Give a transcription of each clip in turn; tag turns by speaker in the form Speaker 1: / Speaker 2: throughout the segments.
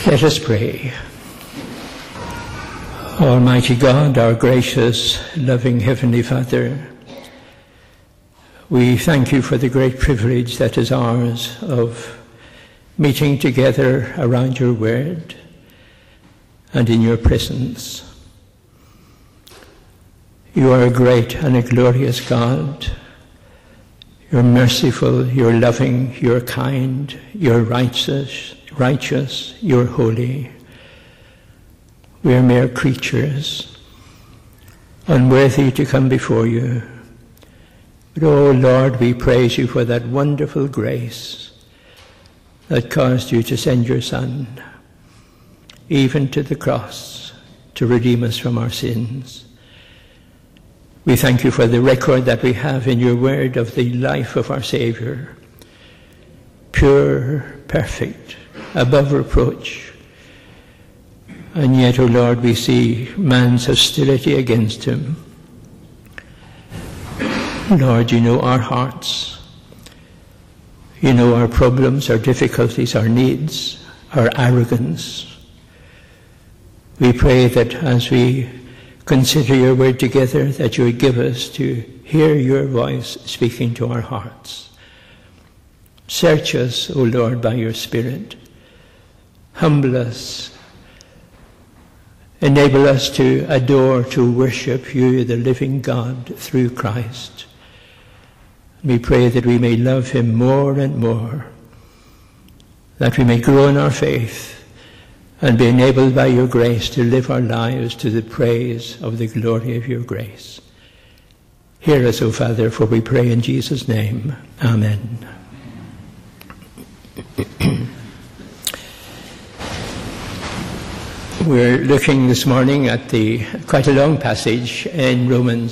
Speaker 1: Let us pray. Almighty God, our gracious, loving Heavenly Father, we thank you for the great privilege that is ours of meeting together around your word and in your presence. You are a great and a glorious God. You're merciful, you're loving, you're kind, you're righteous, you're holy. We are mere creatures, unworthy to come before you. But, oh Lord, we praise you for that wonderful grace that caused you to send your Son, even to the cross, to redeem us from our sins. We thank you for the record that we have in your word of the life of our Saviour, pure, perfect, above reproach. And yet, O Lord, we see man's hostility against him. Lord, you know our hearts. You know our problems, our difficulties, our needs, our arrogance. We pray that as we consider your word together, that you would give us to hear your voice speaking to our hearts. Search us, O Lord, by your Spirit. Humble us. Enable us to adore, to worship you, the living God, through Christ. We pray that we may love him more and more, that we may grow in our faith and be enabled by your grace to live our lives to the praise of the glory of your grace. Hear us, O Father, for we pray in Jesus' name. Amen. We're looking this morning at quite a long passage in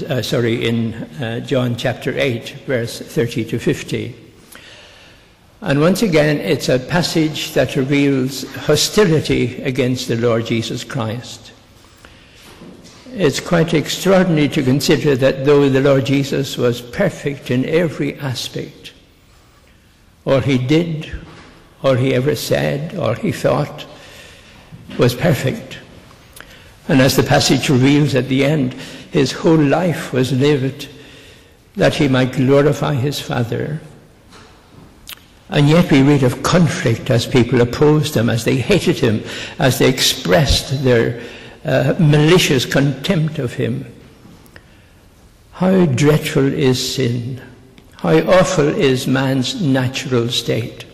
Speaker 1: John chapter 8, verse 30 to 50. And once again, it's a passage that reveals hostility against the Lord Jesus Christ. It's quite extraordinary to consider that though the Lord Jesus was perfect in every aspect, all he did, all he ever said, all he thought, was perfect. And as the passage reveals at the end, his whole life was lived that he might glorify his Father. And yet we read of conflict as people opposed him, as they hated him, as they expressed their malicious contempt of him. How dreadful is sin. How awful is man's natural state.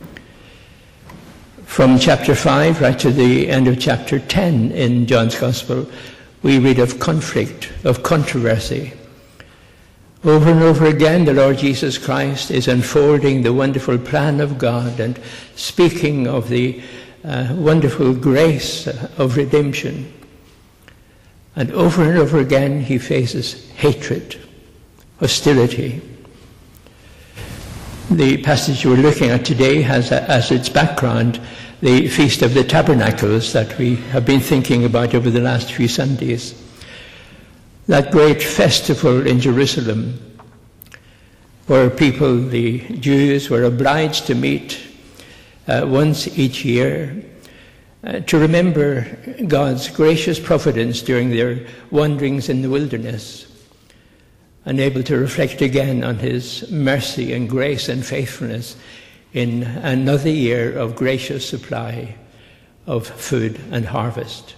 Speaker 1: From chapter 5 right to the end of chapter 10 in John's Gospel, we read of conflict, of controversy. Over and over again, the Lord Jesus Christ is unfolding the wonderful plan of God and speaking of the wonderful grace of redemption. And over again, he faces hatred, hostility. The passage we're looking at today has as its background the Feast of the Tabernacles that we have been thinking about over the last few Sundays. That great festival in Jerusalem where people, the Jews, were obliged to meet once each year to remember God's gracious providence during their wanderings in the wilderness, and able to reflect again on his mercy and grace and faithfulness in another year of gracious supply of food and harvest.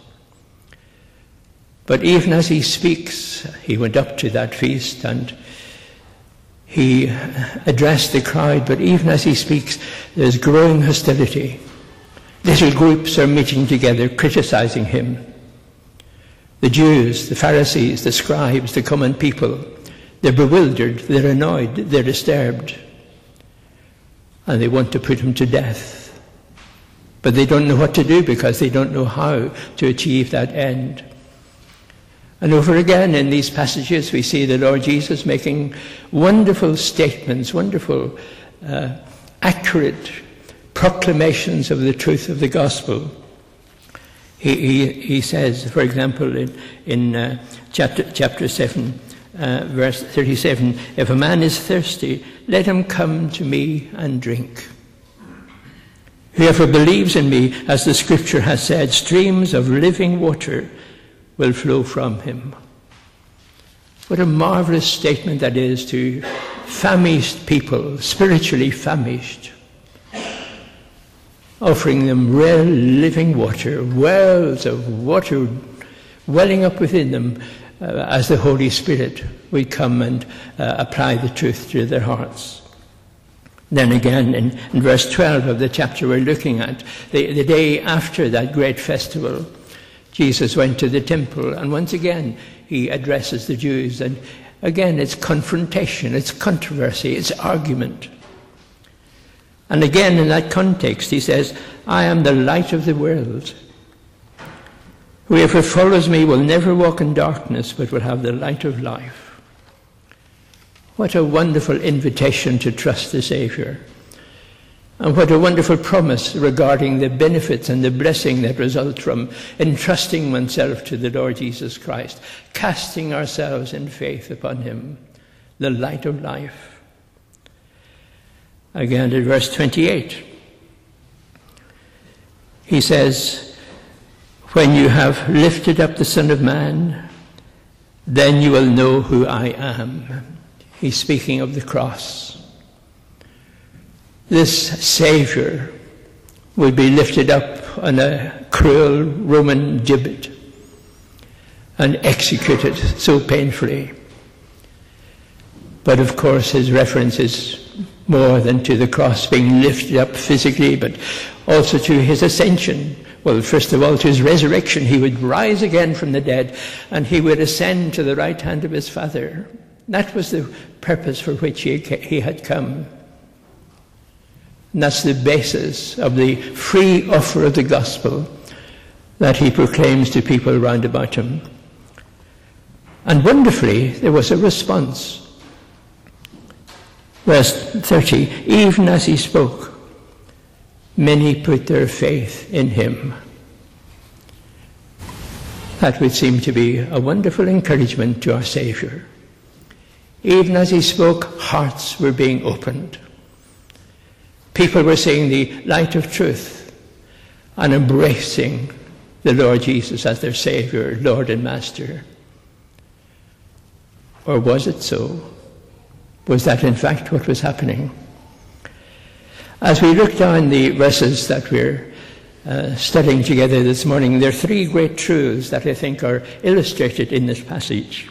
Speaker 1: But even as he speaks, he went up to that feast and he addressed the crowd, but even as he speaks, there's growing hostility. Little groups are meeting together, criticizing him. The Jews, the Pharisees, the scribes, the common people, they're bewildered, they're annoyed, they're disturbed, and they want to put him to death. But they don't know what to do because they don't know how to achieve that end. And over again in these passages we see the Lord Jesus making wonderful statements, wonderful, accurate proclamations of the truth of the gospel. He says, for example, in chapter 7, verse 37, if a man is thirsty, let him come to me and drink. Whoever believes in me, as the scripture has said, streams of living water will flow from him. What a marvelous statement that is to famished people, spiritually famished, offering them real living water, wells of water welling up within them as the Holy Spirit would come and apply the truth to their hearts. Then again, in verse 12 of the chapter we're looking at, the day after that great festival, Jesus went to the temple, and once again he addresses the Jews. And again, it's confrontation, it's controversy, it's argument. And again, in that context, he says, I am the light of the world. Whoever follows me will never walk in darkness, but will have the light of life. What a wonderful invitation to trust the Saviour. And what a wonderful promise regarding the benefits and the blessing that result from entrusting oneself to the Lord Jesus Christ, casting ourselves in faith upon him, the light of life. Again, in verse 28, he says, when you have lifted up the Son of Man, then you will know who I am. He's speaking of the cross. This Saviour would be lifted up on a cruel Roman gibbet and executed so painfully. But of course his reference is more than to the cross being lifted up physically, but also to his ascension. Well, first of all, to his resurrection. He would rise again from the dead, and he would ascend to the right hand of his Father. That was the purpose for which he had come. And that's the basis of the free offer of the gospel that he proclaims to people round about him. And wonderfully, there was a response. Verse 30, even as he spoke, many put their faith in him. That would seem to be a wonderful encouragement to our Saviour. Even as he spoke, hearts were being opened. People were seeing the light of truth and embracing the Lord Jesus as their Saviour, Lord and Master. Or was it so? Was that in fact what was happening? As we look down the verses that we're studying together this morning, there are three great truths that I think are illustrated in this passage.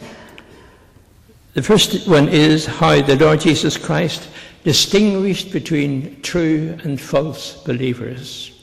Speaker 1: The first one is how the Lord Jesus Christ distinguished between true and false believers.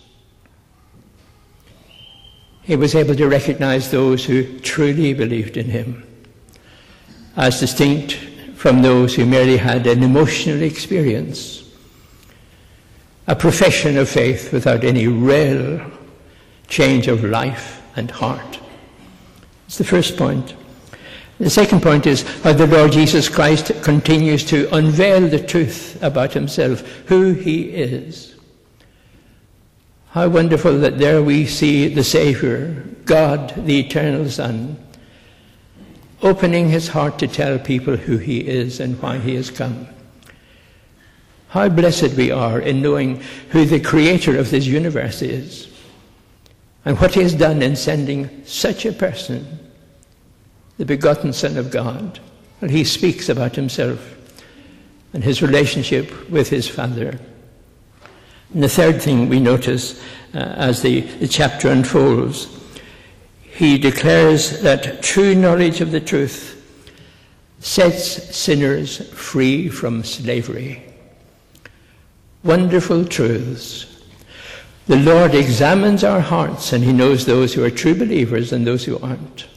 Speaker 1: He was able to recognize those who truly believed in him, as distinct from those who merely had an emotional experience, a profession of faith without any real change of life and heart. It's the first point. The second point is how the Lord Jesus Christ continues to unveil the truth about himself, who he is. How wonderful that there we see the Saviour, God, the eternal Son, opening his heart to tell people who he is and why he has come. How blessed we are in knowing who the creator of this universe is and what he has done in sending such a person, the begotten Son of God. Well, he speaks about himself and his relationship with his Father. And the third thing we notice as the chapter unfolds, he declares that true knowledge of the truth sets sinners free from slavery. Wonderful truths. The Lord examines our hearts, and he knows those who are true believers and those who aren't.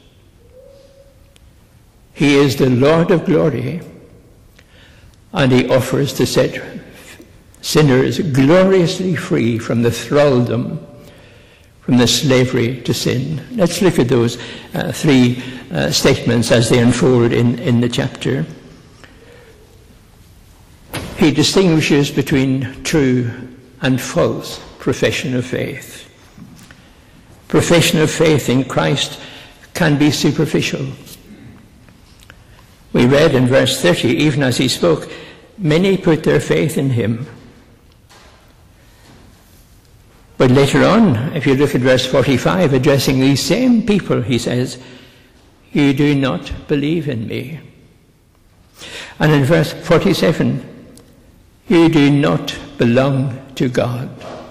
Speaker 1: He is the Lord of glory, and he offers to set sinners gloriously free from the thraldom, from the slavery to sin. Let's look at those three statements as they unfold in the chapter. He distinguishes between true and false profession of faith. Profession of faith in Christ can be superficial. We read in verse 30, even as he spoke, many put their faith in him. But later on, if you look at verse 45, addressing these same people, he says, "You do not believe in me." And in verse 47, "You do not belong to God."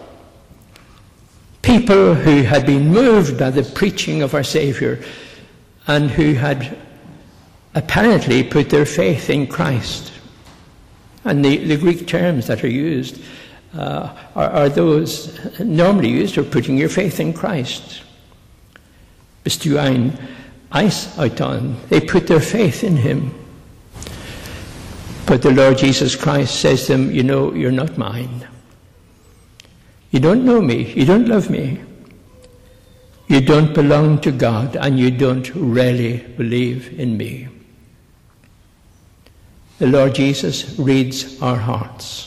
Speaker 1: People who had been moved by the preaching of our Saviour and who had apparently put their faith in Christ. And the Greek terms that are used are those normally used for putting your faith in Christ. Pistuain, eis auton. They put their faith in him. But the Lord Jesus Christ says to them, "You know, you're not mine. You don't know me. You don't love me. You don't belong to God, and you don't really believe in me." The Lord Jesus reads our hearts.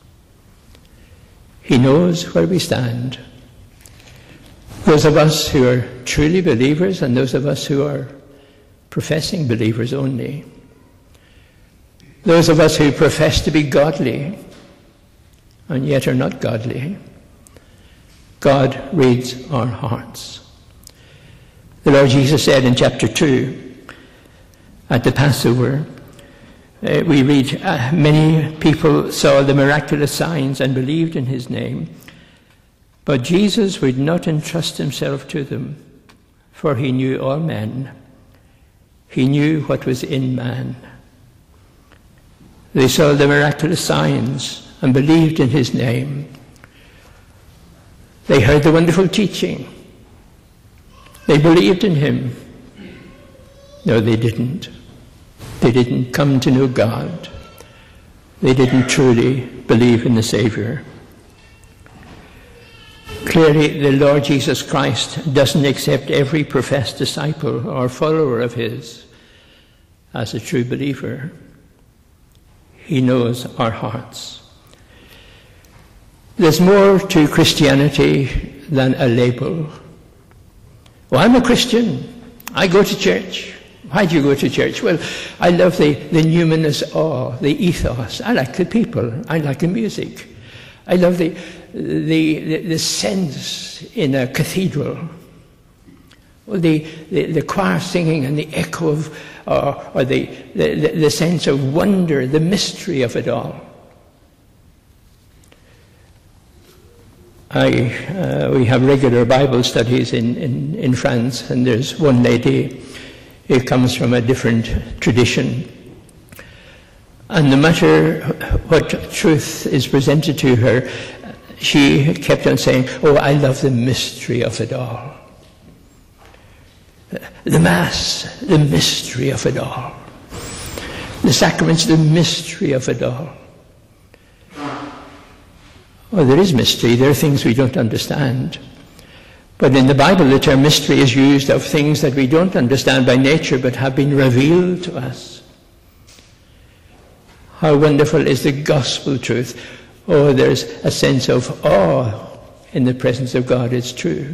Speaker 1: He knows where we stand. Those of us who are truly believers and those of us who are professing believers only. Those of us who profess to be godly and yet are not godly. God reads our hearts. The Lord Jesus said in chapter 2, at the Passover, we read, many people saw the miraculous signs and believed in his name, but Jesus would not entrust himself to them, for he knew all men. He knew what was in man. They saw the miraculous signs and believed in his name. They heard the wonderful teaching. They believed in him. No, they didn't. They didn't come to know God. They didn't truly believe in the Saviour. Clearly, the Lord Jesus Christ doesn't accept every professed disciple or follower of his as a true believer. He knows our hearts. There's more to Christianity than a label. Well, I'm a Christian. I go to church. Why do you go to church? Well, I love the numinous awe, the ethos. I like the people. I like the music. I love the sense in a cathedral. Well, the choir singing and the echo of, or the sense of wonder, the mystery of it all. We have regular Bible studies in France, and there's one lady who comes from a different tradition. And no matter what truth is presented to her, she kept on saying, "Oh, I love the mystery of it all. The Mass, the mystery of it all. The sacraments, the mystery of it all." Well, there is mystery. There are things we don't understand. But in the Bible, the term mystery is used of things that we don't understand by nature but have been revealed to us. How wonderful is the gospel truth. Oh, there's a sense of awe in the presence of God. It's true.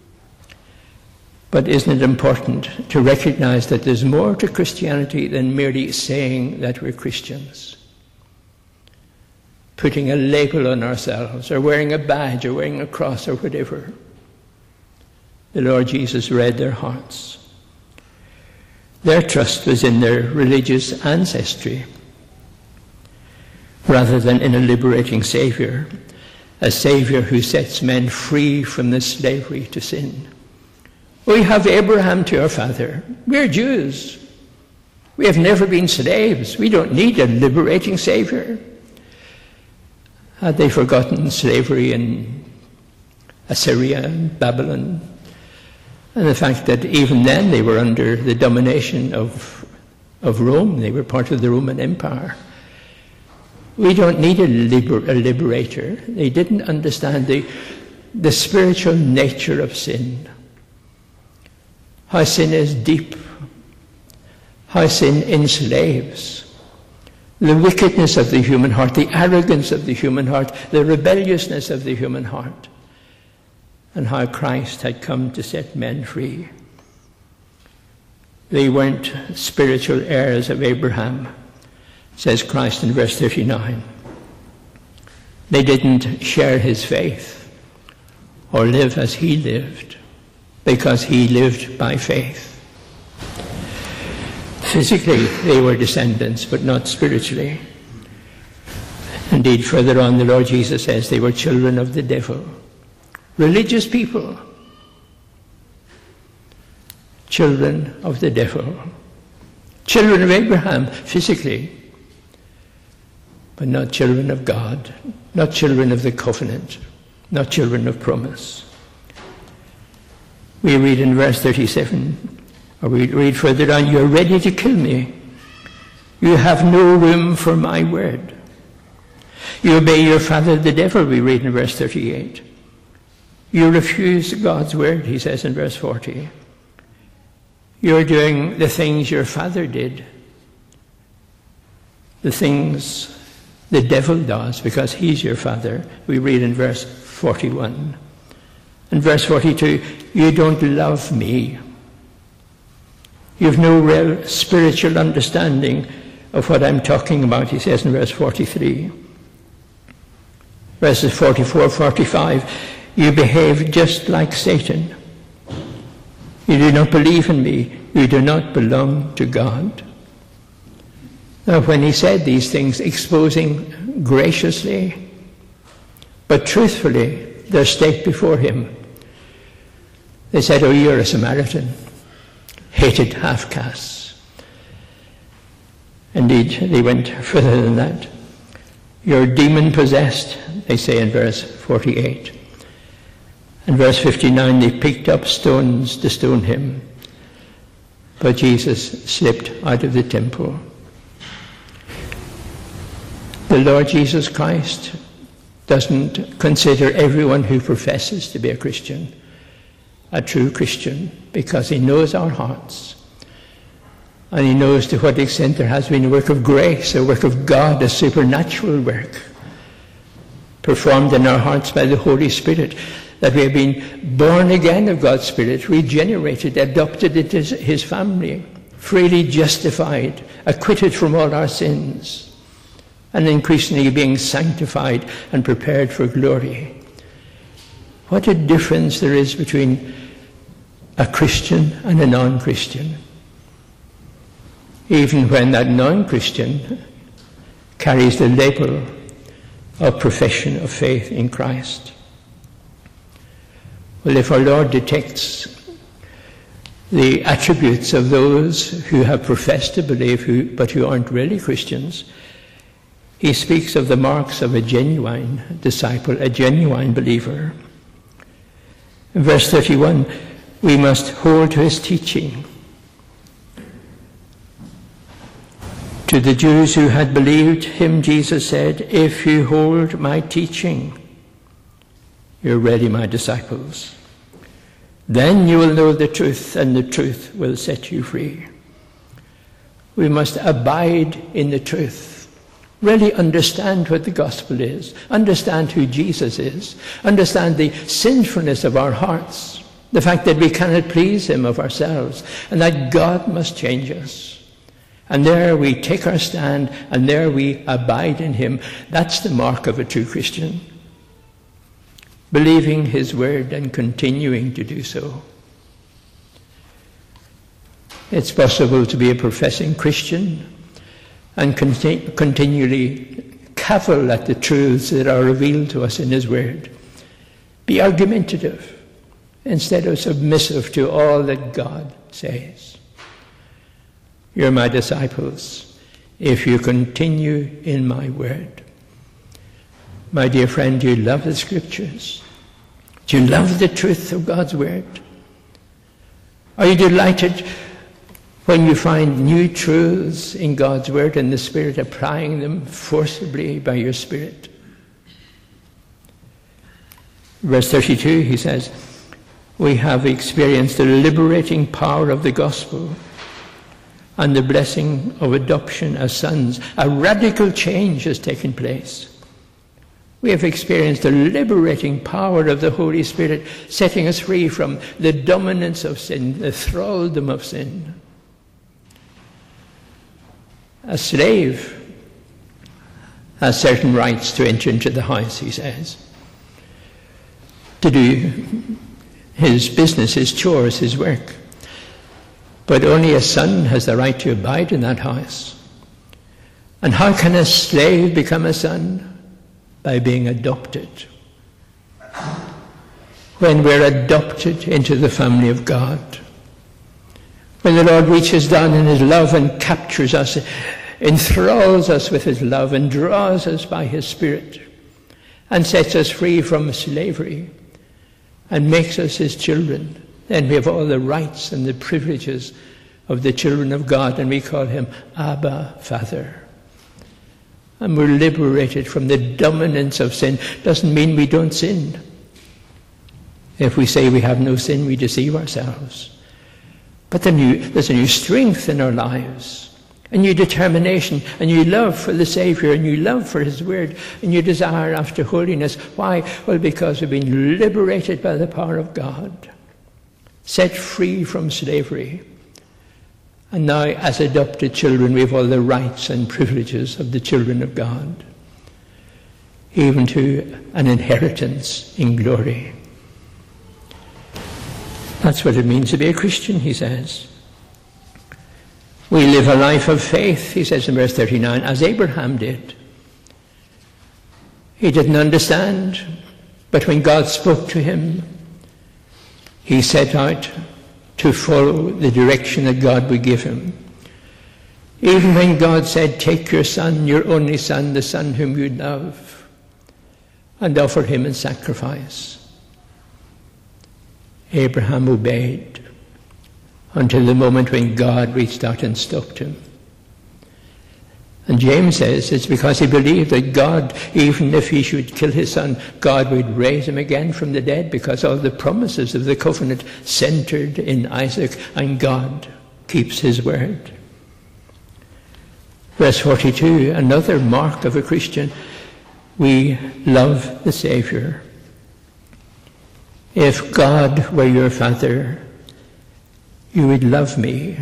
Speaker 1: But isn't it important to recognize that there's more to Christianity than merely saying that we're Christians? Putting a label on ourselves, or wearing a badge, or wearing a cross, or whatever. The Lord Jesus read their hearts. Their trust was in their religious ancestry, rather than in a liberating Saviour, a Saviour who sets men free from the slavery to sin. We have Abraham to our father. We're Jews. We have never been slaves. We don't need a liberating Saviour. Had they forgotten slavery in Assyria and Babylon, and the fact that even then they were under the domination of Rome? They were part of the Roman Empire. We don't need a liberator. They didn't understand the spiritual nature of sin. How sin is deep. How sin enslaves. The wickedness of the human heart, the arrogance of the human heart, the rebelliousness of the human heart, and how Christ had come to set men free. They weren't spiritual heirs of Abraham, says Christ in verse 39. They didn't share his faith or live as he lived, because he lived by faith. Physically, they were descendants, but not spiritually. Indeed, further on, the Lord Jesus says they were children of the devil. Religious people, children of the devil. Children of Abraham, physically, but not children of God, not children of the covenant, not children of promise. We read in verse 37, or we read further on, "You're ready to kill me. You have no room for my word. You obey your father the devil," we read in verse 38. "You refuse God's word," he says in verse 40. "You're doing the things your father did, the things the devil does, because he's your father," we read in verse 41. In verse 42, "You don't love me. You've no real spiritual understanding of what I'm talking about," he says in verse 43. Verses 44, 45, "You behave just like Satan. You do not believe in me. You do not belong to God." Now, when he said these things, exposing graciously but truthfully their state before him, they said, "Oh, you're a Samaritan, hated half-castes." Indeed, they went further than that. "You're demon-possessed," they say in verse 48. In verse 59, they picked up stones to stone him. But Jesus slipped out of the temple. The Lord Jesus Christ doesn't consider everyone who professes to be a Christian a true Christian, because he knows our hearts. And he knows to what extent there has been a work of grace, a work of God, a supernatural work performed in our hearts by the Holy Spirit, that we have been born again of God's Spirit, regenerated, adopted into his family, freely justified, acquitted from all our sins, and increasingly being sanctified and prepared for glory. What a difference there is between a Christian and a non-Christian. Even when that non-Christian carries the label of profession of faith in Christ. Well, if our Lord detects the attributes of those who have professed to believe but who aren't really Christians, he speaks of the marks of a genuine disciple, a genuine believer. In verse 31, we must hold to his teaching. To the Jews who had believed him, Jesus said, "If you hold my teaching, you're really my disciples. Then you will know the truth, and the truth will set you free." We must abide in the truth. Really understand what the gospel is. Understand who Jesus is. Understand the sinfulness of our hearts. The fact that we cannot please him of ourselves. And that God must change us. And there we take our stand, and there we abide in him. That's the mark of a true Christian. Believing his word and continuing to do so. It's possible to be a professing Christian and continually cavil at the truths that are revealed to us in his word. Be argumentative instead of submissive to all that God says. You're my disciples if you continue in my word. My dear friend, do you love the scriptures? Do you love the truth of God's word? Are you delighted when you find new truths in God's word and the Spirit applying them forcibly by your Spirit? Verse 32, he says, we have experienced the liberating power of the gospel and the blessing of adoption as sons. A radical change has taken place. We have experienced the liberating power of the Holy Spirit, setting us free from the dominance of sin, the thraldom of sin. A slave has certain rights to enter into the house, he says. to do his business, his chores, his work. But only a son has the right to abide in that house. And how can a slave become a son? By being adopted. When we're adopted into the family of God, when the Lord reaches down in his love and captures us, enthralls us with his love and draws us by his Spirit and sets us free from slavery and makes us his children, then we have all the rights and the privileges of the children of God, and we call him Abba, Father. And we're liberated from the dominance of sin. Doesn't mean we don't sin. If we say we have no sin, we deceive ourselves. But there's a new strength in our lives, a new determination, a new love for the Saviour, a new love for his word, a new desire after holiness. Why? Well, because we've been liberated by the power of God, set free from slavery. And now, as adopted children, we have all the rights and privileges of the children of God, even to an inheritance in glory. That's what it means to be a Christian, he says. We live a life of faith, he says in verse 39, as Abraham did. He didn't understand, but when God spoke to him, he set out to follow the direction that God would give him. Even when God said, take your son, your only son, the son whom you love, and offer him in sacrifice, Abraham obeyed until the moment when God reached out and stopped him. And James says it's because he believed that God, even if he should kill his son, God would raise him again from the dead, because all the promises of the covenant centered in Isaac, and God keeps his word. Verse 42, another mark of a Christian: we love the Saviour. If God were your Father, you would love me.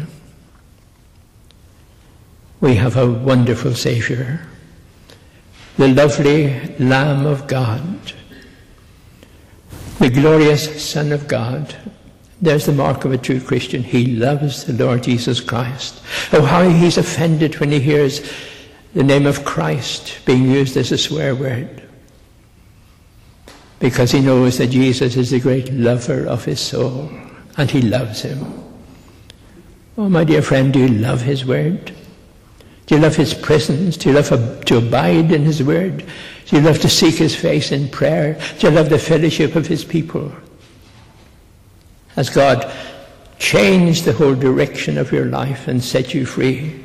Speaker 1: We have a wonderful Saviour, the lovely Lamb of God, the glorious Son of God. There's the mark of a true Christian. He loves the Lord Jesus Christ. Oh, how he's offended when he hears the name of Christ being used as a swear word, because he knows that Jesus is the great lover of his soul, and he loves him. Oh, my dear friend, do you love his word? Do you love his presence? Do you love to abide in his word? Do you love to seek his face in prayer? Do you love the fellowship of his people? Has God changed the whole direction of your life and set you free?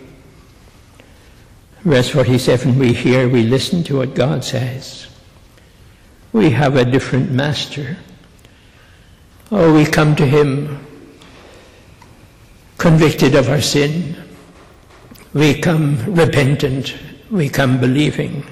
Speaker 1: Verse 47, we hear, we listen to what God says. We have a different master. Oh, we come to him convicted of our sin. We come repentant. We come believing.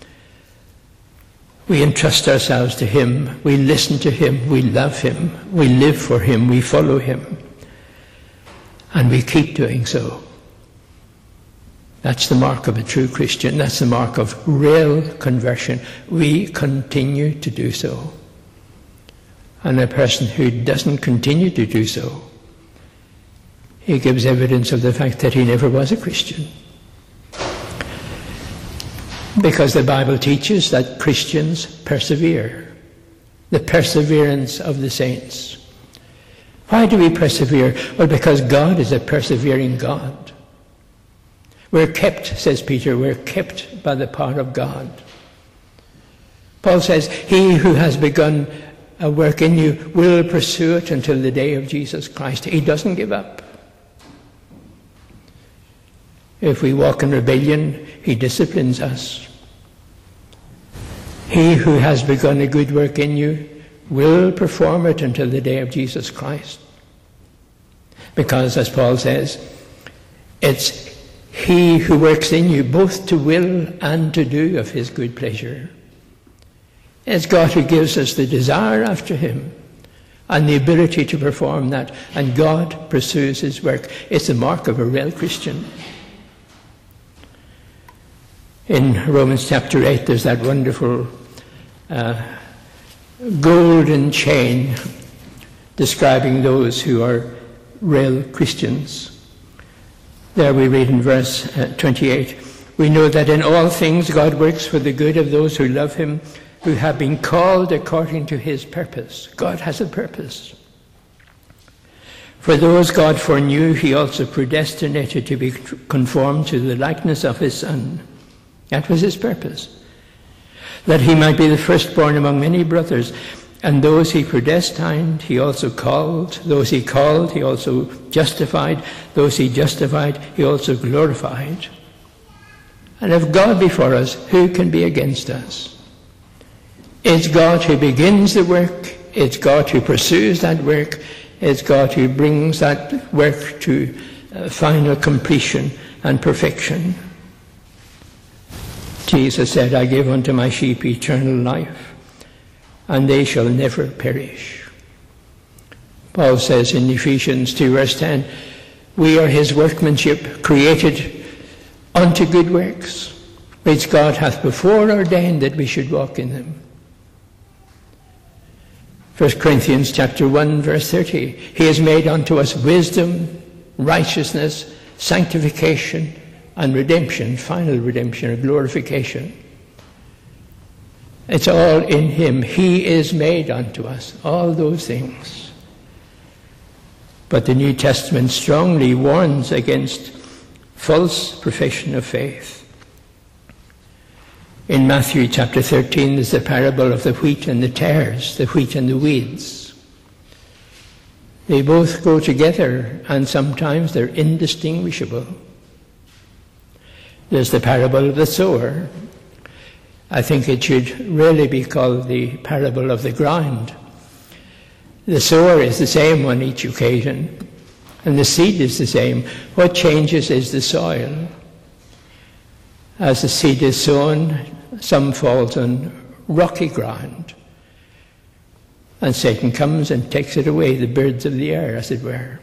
Speaker 1: We entrust ourselves to him. We listen to him. We love him. We live for him. We follow him. And we keep doing so. That's the mark of a true Christian. That's the mark of real conversion. We continue to do so. And a person who doesn't continue to do so, he gives evidence of the fact that he never was a Christian. Because the Bible teaches that Christians persevere. The perseverance of the saints. Why do we persevere? Well, because God is a persevering God. We're kept, says Peter, we're kept by the power of God. Paul says, he who has begun a work in you will pursue it until the day of Jesus Christ. He doesn't give up. If we walk in rebellion, he disciplines us. He who has begun a good work in you will perform it until the day of Jesus Christ. Because, as Paul says, it's he who works in you both to will and to do of his good pleasure. It's God who gives us the desire after him and the ability to perform that, and God pursues his work. It's the mark of a real Christian. In Romans chapter 8, there's that wonderful golden chain describing those who are real Christians. There we read in verse 28, we know that in all things God works for the good of those who love him, who have been called according to his purpose. God has a purpose. For those God foreknew, he also predestinated to be conformed to the likeness of his Son. That was his purpose. That he might be the firstborn among many brothers. And those he predestined, he also called. Those he called, he also justified. Those he justified, he also glorified. And if God be for us, who can be against us? It's God who begins the work. It's God who pursues that work. It's God who brings that work to final completion and perfection. Jesus said, I give unto my sheep eternal life, and they shall never perish. Paul says in Ephesians 2 verse 10, we are his workmanship, created unto good works, which God hath before ordained that we should walk in them. 1 Corinthians chapter 1 verse 30, he has made unto us wisdom, righteousness, sanctification, and redemption, final redemption or glorification. It's all in him. He is made unto us, all those things. But the New Testament strongly warns against false profession of faith. In Matthew chapter 13, there's the parable of the wheat and the tares, the wheat and the weeds. They both go together, and sometimes they're indistinguishable. There's the parable of the sower. I think it should really be called the parable of the ground. The sower is the same on each occasion, and the seed is the same. What changes is the soil. As the seed is sown, some falls on rocky ground, and Satan comes and takes it away, the birds of the air, as it were.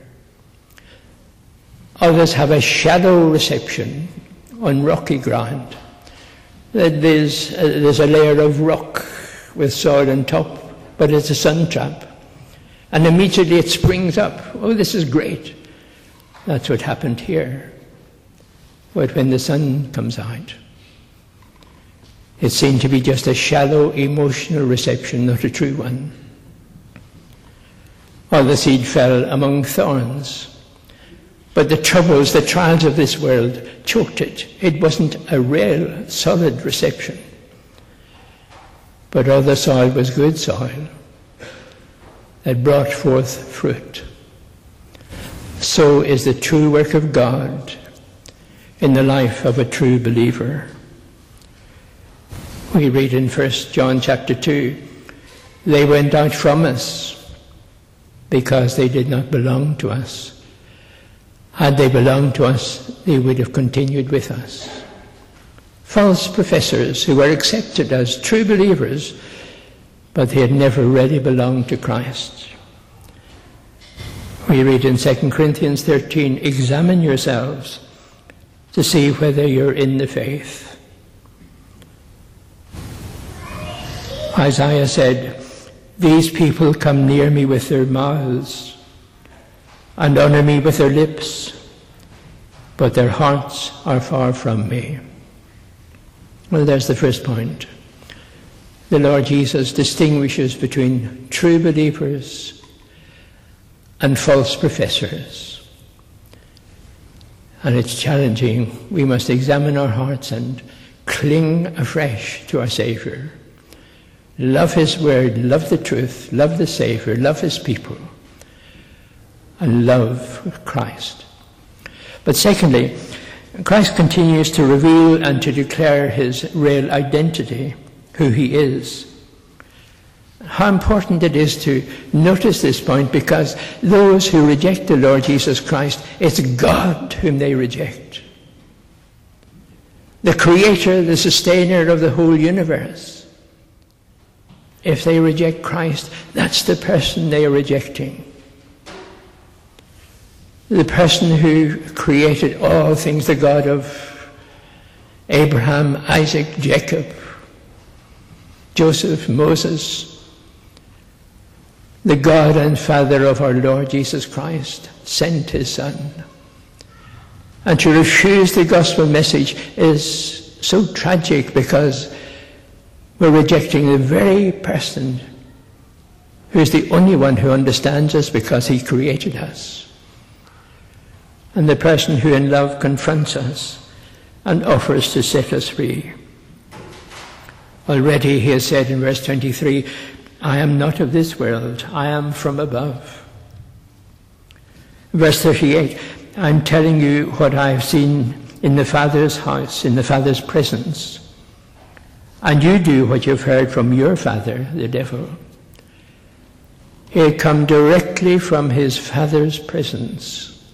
Speaker 1: Others have a shallow reception on rocky ground. There's a layer of rock with soil on top, but it's a sun trap. And immediately it springs up. Oh, this is great. That's what happened here. But when the sun comes out, it seemed to be just a shallow emotional reception, not a true one. Or the seed fell among thorns. But the troubles, the trials of this world choked it. It wasn't a real, solid reception. But other soil was good soil that brought forth fruit. So is the true work of God in the life of a true believer. We read in 1 John chapter 2, they went out from us because they did not belong to us. Had they belonged to us, they would have continued with us. False professors who were accepted as true believers, but they had never really belonged to Christ. We read in 2 Corinthians 13, examine yourselves to see whether you're in the faith. Isaiah said, these people come near me with their mouths and honor me with their lips, but their hearts are far from me. Well, there's the first point. The Lord Jesus distinguishes between true believers and false professors. And it's challenging. We must examine our hearts and cling afresh to our Saviour. Love his word, love the truth, love the Saviour, love his people, and love Christ. But secondly, Christ continues to reveal and to declare his real identity, who he is. How important it is to notice this point, because those who reject the Lord Jesus Christ, it's God whom they reject. The creator, the sustainer of the whole universe. If they reject Christ, that's the person they are rejecting. The person who created all things, the God of Abraham, Isaac, Jacob, Joseph, Moses, The God and Father of our Lord Jesus Christ sent his Son. And to refuse the gospel message is so tragic, because we're rejecting the very person who is the only one who understands us because he created us, and the person who in love confronts us and offers to set us free. Already he has said in verse 23, I am not of this world, I am from above. Verse 38, I'm telling you what I have seen in the Father's house, in the Father's presence. And you do what you've heard from your father, the devil. He had come directly from his Father's presence.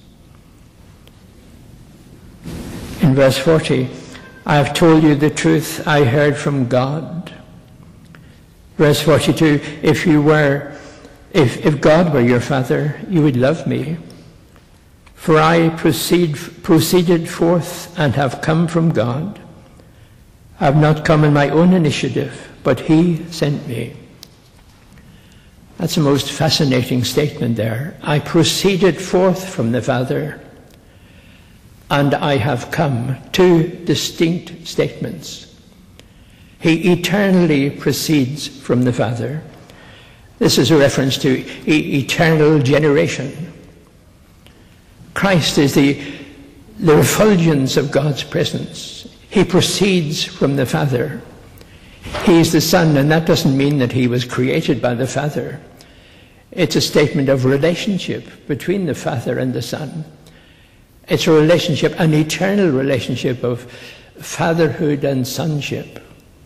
Speaker 1: In verse 40, I have told you the truth I heard from God. Verse 42, if God were your Father, you would love me. For I proceeded forth and have come from God. I have not come in my own initiative, but he sent me. That's a most fascinating statement there. I proceeded forth from the Father, and I have come. Two distinct statements. He eternally proceeds from the Father. This is a reference to eternal generation. Christ is the refulgence of God's presence. He proceeds from the Father. He is the Son, and that doesn't mean that he was created by the Father. It's a statement of relationship between the Father and the Son. It's a relationship, an eternal relationship of fatherhood and sonship.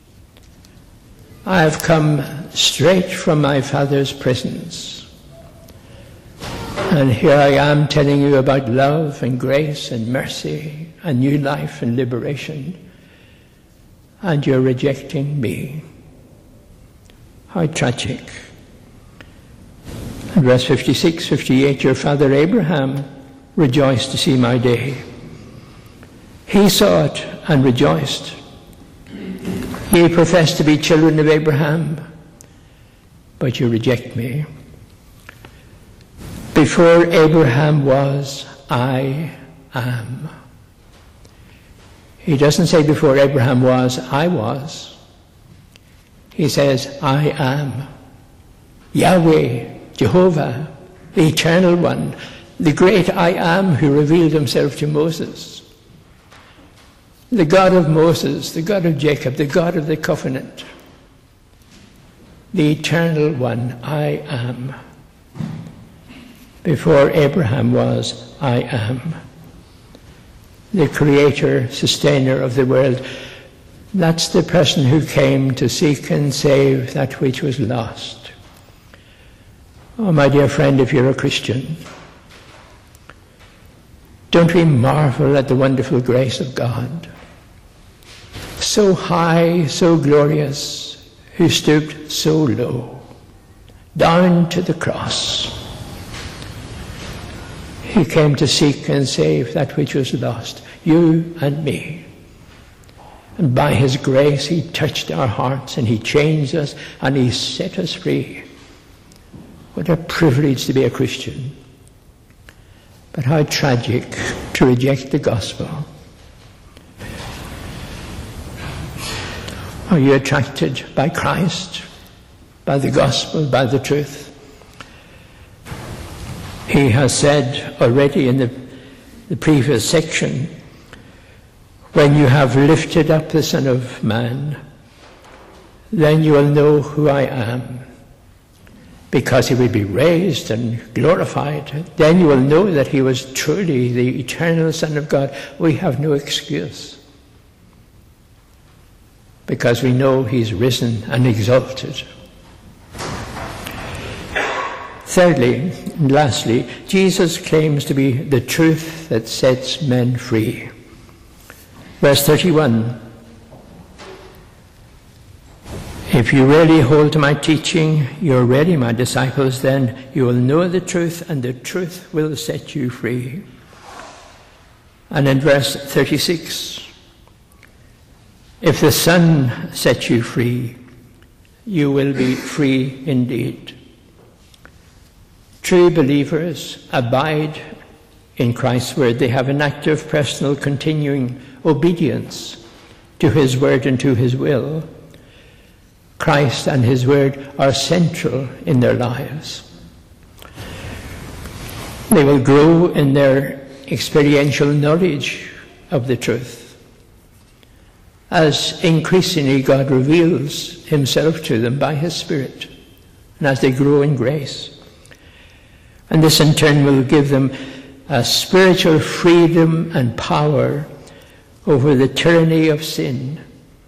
Speaker 1: I have come straight from my Father's presence. And here I am telling you about love and grace and mercy and new life and liberation. And you're rejecting me. How tragic. And verse 56, 58, your father Abraham rejoiced to see my day. He saw it and rejoiced. Ye profess to be children of Abraham, but you reject me. Before Abraham was, I am. He doesn't say before Abraham was, I was. He says, I am. Yahweh, Jehovah, the Eternal One, the great I am who revealed himself to Moses. The God of Moses, the God of Jacob, the God of the covenant. The Eternal One, I am. Before Abraham was, I am. The Creator, Sustainer of the world. That's the person who came to seek and save that which was lost. Oh, my dear friend, if you're a Christian, don't we marvel at the wonderful grace of God? So high, so glorious, who stooped so low, down to the cross. He came to seek and save that which was lost, you and me. And by his grace he touched our hearts and he changed us and he set us free. What a privilege to be a Christian. But how tragic to reject the gospel. Are you attracted by Christ, by the gospel, by the truth? He has said already in the previous section, when you have lifted up the Son of Man, then you will know who I am, because he will be raised and glorified. Then you will know that he was truly the eternal Son of God. We have no excuse, because we know he's risen and exalted. Thirdly, and lastly, Jesus claims to be the truth that sets men free. Verse 31, if you really hold to my teaching, you're really my disciples, then you will know the truth, and the truth will set you free. And in verse 36, if the Son sets you free, you will be free indeed. True believers abide in Christ's word. They have an active, personal, continuing obedience to his word and to his will. Christ and his word are central in their lives. They will grow in their experiential knowledge of the truth as increasingly God reveals himself to them by his Spirit, and as they grow in grace. And this in turn will give them a spiritual freedom and power over the tyranny of sin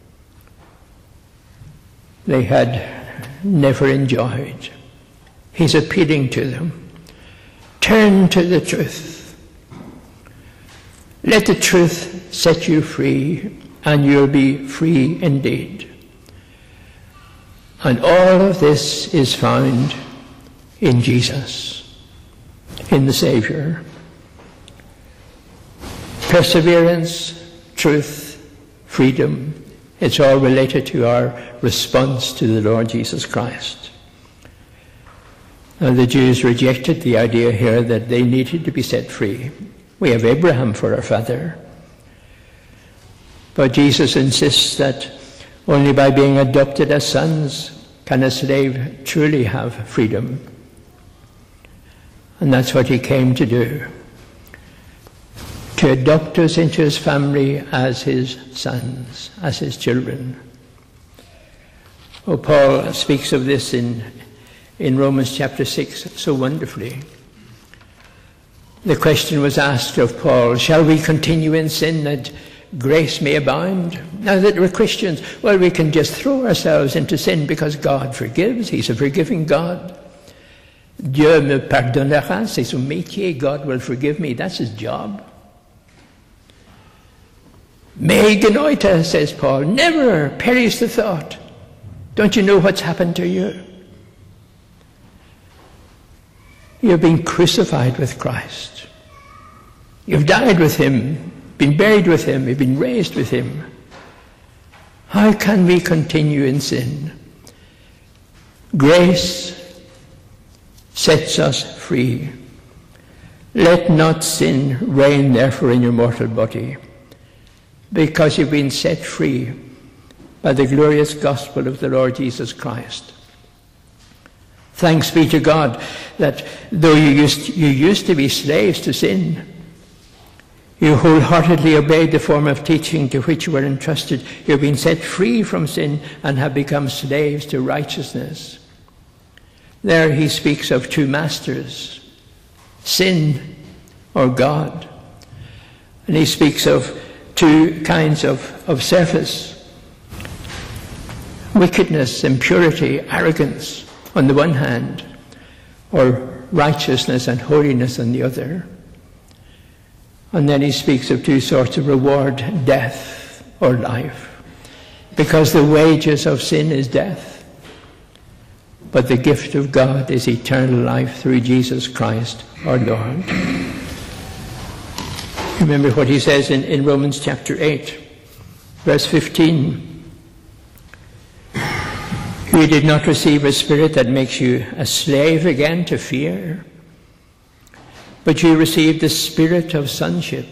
Speaker 1: they had never enjoyed. He's appealing to them. Turn to the truth. Let the truth set you free, and you'll be free indeed. And all of this is found in Jesus, in the Savior. Perseverance, truth, freedom, it's all related to our response to the Lord Jesus Christ. Now, the Jews rejected the idea here that they needed to be set free. We have Abraham for our father. But Jesus insists that only by being adopted as sons can a slave truly have freedom. And that's what he came to do, to adopt us into his family as his sons, as his children. Oh, Paul speaks of this in Romans chapter 6 so wonderfully. The question was asked of Paul, shall we continue in sin that grace may abound? Now that we're Christians, well, we can just throw ourselves into sin because God forgives. He's a forgiving God. Dieu me pardonnera, c'est son métier. God will forgive me. That's his job. Me genoita, says Paul, never perish the thought. Don't you know what's happened to you? You've been crucified with Christ. You've died with him, been buried with him, you've been raised with him. How can we continue in sin? Grace sets us free. Let not sin reign therefore in your mortal body, because you've been set free by the glorious gospel of the Lord Jesus Christ. Thanks be to God that though you used to be slaves to sin, you wholeheartedly obeyed the form of teaching to which you were entrusted. You've been set free from sin and have become slaves to righteousness. There he speaks of two masters, sin or God. And he speaks of two kinds of service: wickedness, impurity, arrogance on the one hand, or righteousness and holiness on the other. And then he speaks of two sorts of reward: death or life. Because the wages of sin is death, but the gift of God is eternal life through Jesus Christ our Lord. Remember what he says in Romans chapter 8, verse 15. You did not receive a spirit that makes you a slave again to fear, but you received the spirit of sonship.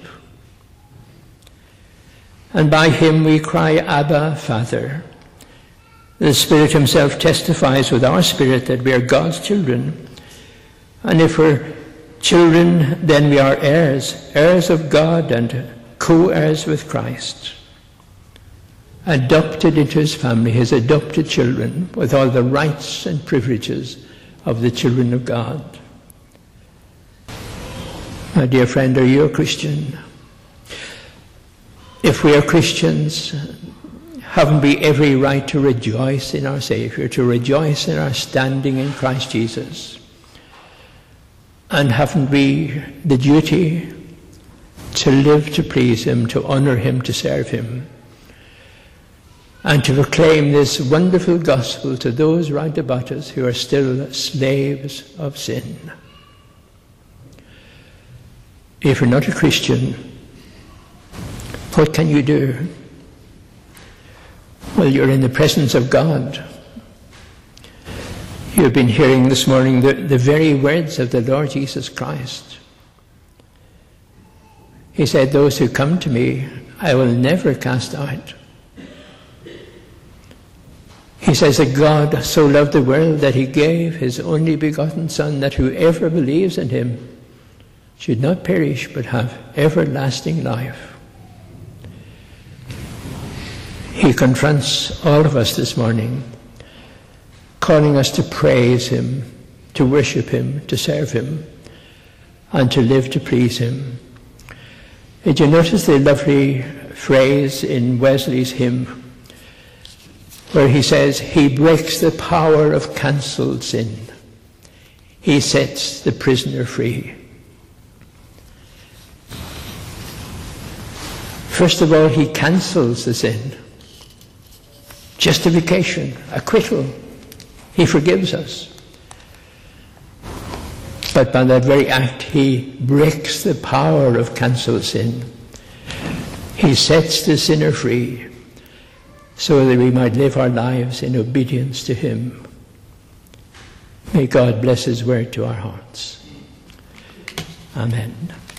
Speaker 1: And by him we cry, Abba, Father. The Spirit himself testifies with our spirit that we are God's children. And if we're children, then we are heirs, heirs of God and co-heirs with Christ. Adopted into his family, his adopted children, with all the rights and privileges of the children of God. My dear friend, are you a Christian? If we are Christians, haven't we every right to rejoice in our Savior, to rejoice in our standing in Christ Jesus? And haven't we the duty to live to please him, to honor him, to serve him, and to proclaim this wonderful gospel to those round about us who are still slaves of sin? If you're not a Christian, what can you do? Well, you're in the presence of God. You've been hearing this morning the very words of the Lord Jesus Christ. He said, "Those who come to me, I will never cast out." He says that God so loved the world that he gave his only begotten Son, that whoever believes in him should not perish but have everlasting life. He confronts all of us this morning, calling us to praise him, to worship him, to serve him, and to live to please him. Did you notice the lovely phrase in Wesley's hymn where he says, "He breaks the power of cancelled sin. He sets the prisoner free." First of all, he cancels the sin. Justification, acquittal. He forgives us. But by that very act, he breaks the power of cancelled sin. He sets the sinner free so that we might live our lives in obedience to him. May God bless his word to our hearts. Amen.